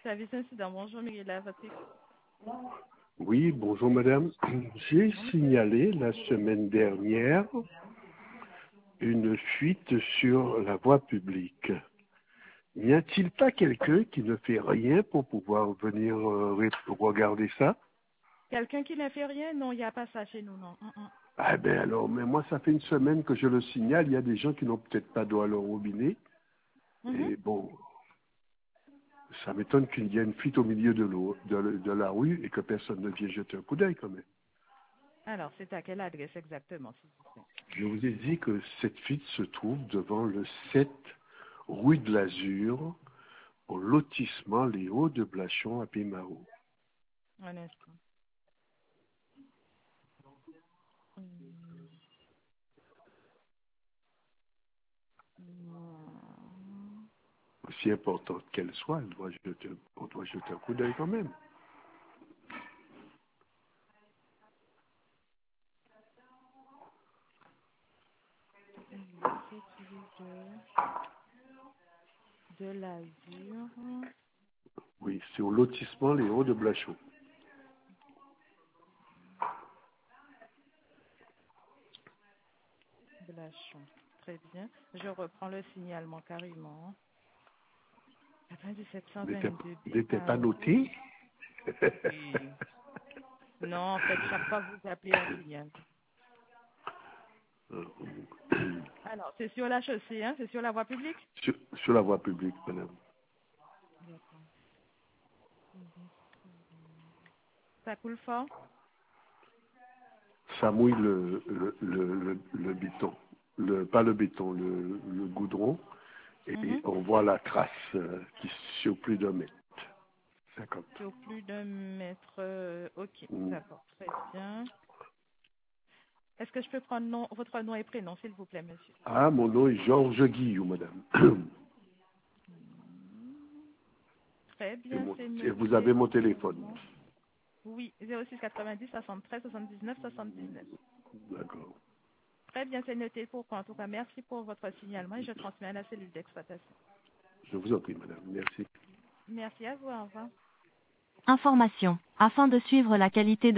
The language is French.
service incident. Bonjour, Miguel, à votre écoute. Oui, bonjour madame. J'ai Bonjour, monsieur. signalé la semaine dernière une fuite sur la voie publique. N'y a-t-il pas quelqu'un qui ne fait rien pour pouvoir venir regarder ça? Quelqu'un qui ne fait rien? Non, il n'y a pas ça chez nous, non. Ah ben alors, mais moi ça fait une semaine que je le signale, il y a des gens qui n'ont peut-être pas d'eau à leur robinet. Mhm. Et bon, ça m'étonne qu'il y ait une fuite au milieu de l'eau, de la rue et que personne ne vienne jeter un coup d'œil quand même. Alors, c'est à quelle adresse exactement, s'il vous plaît? Je vous ai dit que cette fuite se trouve devant le 7 rue de l'Azur, au lotissement Les Hauts de Blachon à Pimao. Un instant. Hum, hum, Aussi importante qu'elle soit, on doit jeter un coup d'œil quand même. Le 7 rue de l'Azur. Oui, c'est au lotissement Les Hauts de Blachon. Blachon. Très bien. Je reprends le signalement carrément. 9722 N'était pas BAO. noté. Oui. Non, en fait, chaque fois que vous appelez, on signale. Alors, c'est sur la chaussée, hein? C'est sur la voie publique? Sur la voie publique, madame. D'accord. Ça coule fort? Ça mouille le béton. Pas le béton, le goudron. Et Mhm. on voit la trace qui sur plus d'un mètre. 50. Sur plus d'un mètre. Ok, Mm. d'accord, très bien. Est-ce que je peux prendre votre nom et prénom, s'il vous plaît, monsieur? Ah, mon nom est Georges Guillou, madame. Très bien, c'est Et vous avez noté. mon téléphone. Oui, 06 90 73 79 79. D'accord. Très bien, c'est noté. Pourquoi? En tout cas, merci pour votre signalement et je transmets à la cellule d'exploitation. Je vous en prie, madame. Merci. Merci à vous, au revoir. Information. Afin de suivre la qualité de